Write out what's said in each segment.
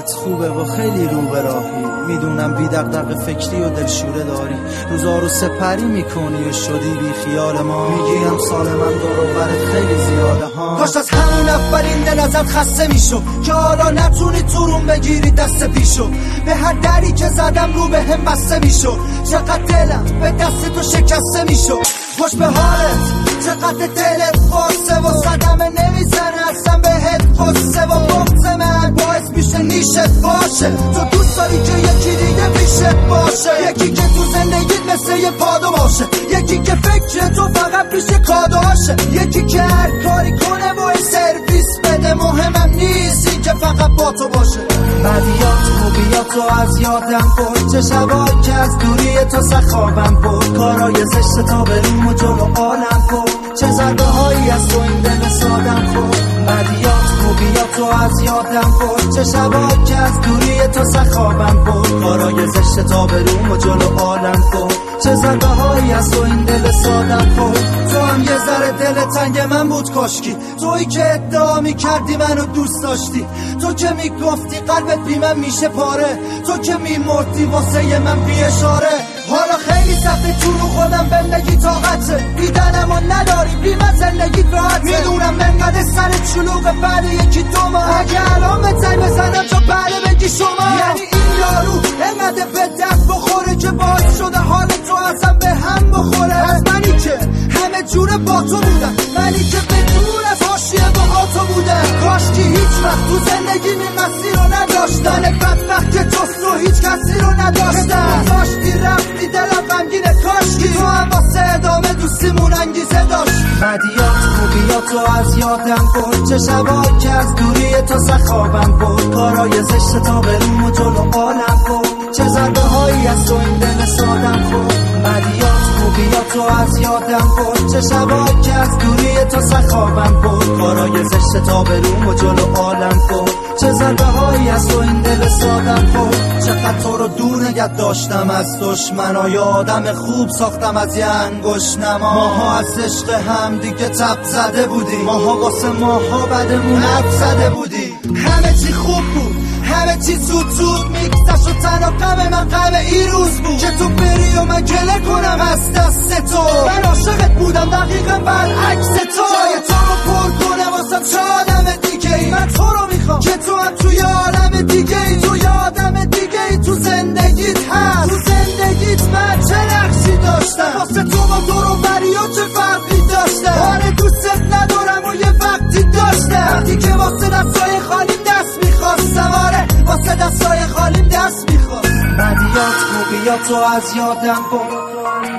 حالت خوبه و خیلی رو به راهی، میدونم بی دغدغه فکری و دلشوره داری، روزا رو سپری میکنی و شدی بی خیال ما، میگی امسال من دور و برت خیلی زیاده ها. کاش از همون اولین دل ازت خسته میشو که حالا نتونی تو روم بگیری دست پیشو، به هر دری که زدم رو به هم بسته میشو، چقدر دلم به دست تو شکسته میشو. خوش به حالت چقدر دلت قصه و صدمه نمیزنه اصلا بهت قصه و بغض من باعث میشه نیشت باشه، تو دوست داری که یکی دیگه پیشت باشه، یکی که تو زندگیت مثل یه پادو باشه، یکی که فکر تو فقط پیش کادوهاشه، یکی که هر کاری کنه و سرویس بده، مهمم نیستی که فقط با تو باشه. بدیات خوبیات تو از یادم برد، چه شبایی که از دوری تو سخابم برد، کارای زشت تا بروم و جلو عالم برد، چه ضربه هایی از تو این دل سادم خورد. بدیات خوبیات تو از یادم برد، چه شبایی که از دوری تو سخابم برد، کارای زشت تا بروم و جلو عالم برد، چه ضربه هایی از تو این دل سادم خورد. تو هم یه ذره دل تنگ من بود کاشکی، تویی که ادعا میکردی منو دوست داشتی، تو که میگفتی قلبت بی من میشه پاره، تو که میمردی واسه من بی اشاره. حالا خیلی سخته تو رو خودم بندگی طاقته، دیدنمو نداری بی من زندگی راحته، میدونم منقدر سرت شلوغه بعد یکی دو ماه، اگه الان به زنگ بزنم تا بعد بگی شما، یعنی این یارو انقدر به درد بخوره که باعث شده حال تو اصلا به هم بخوره. از منی که همه جوره با تو بودم، منی که بدون از حاشیه با تو بودم، کاشکی هیچ وقت تو زندگی این مسیر رو نداشتم، بدبخت که تو هیچ کسی رو نداشتم، داشتی رفتی دلم غمگینه، کاشکی تو هم واسه ادامه دوستیمون انگیزه داشت. بدیات خوبیات تو از یادم برد، چه شبایی که از دوری تو سخابم برد، کارای زشت تا بروم و جلو عالم برد، چه ضربه هایی از تو این دل سادم خورد. بدیات خوبیات تو از یادم برد، چه شبایی که از دوری تو سخابم برد، کارای زشت تا بروم و جلو عالم برد، چه ضربه هایی از تو این دل سادم خورد. چقدر تو رو دور نگه داشتم از دشمنا، آدم خوب ساختم از یه انگشت نما، ماها از عشق هم دیگه تب زده بودیم، ماها واسه ماها بدمون حرف زده بودیم، همه چی خوب بود همه چی زود میگذشت و تنها غم من غم این روز بود که تو بری و من گله کنم از دست تو، من عاشقت بودم دقیقا برعکس تو، جای تو رو پر کنم واسم چه آدم دیگه ای، من تو رو میخوام که تو هم توی عالم دیگه ای، تو آدم دیگه ای تو زندگیت هست، تو زندگیت من چه نقشی داشتم، واسه تو با دور و بری و چه فرقی داشتم، آره دوستت ندارم و یه وقتی داشتم، وقتی که واسه دستای خالیم دست میخواستم، آره واسه دستای خالیم دست میخواست. بدیات خوبیات تو از یادم برد،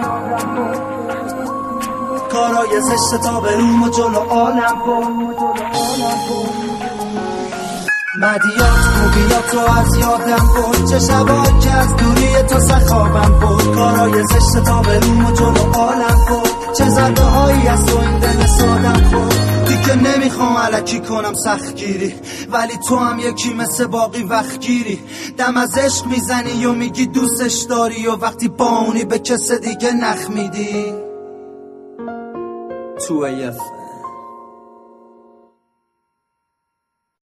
کارای زشت تا بروم و جلو عالم برد، بدیات خوبیات تو از یادم برد، چه شبایی که از دوری تو سخابم برد، کارای زشت تا بروم و جلو عالم برد، چه ضربه هایی از تو این دل سادم خورد. دیگه نمیخوام الکی کنم سختگیری، ولی تو هم یکی مثل باقی وقت گیری، دم از عشق میزنی و میگی دوستش داری و وقتی با اونی به کس دیگه نخ میدی. 2AF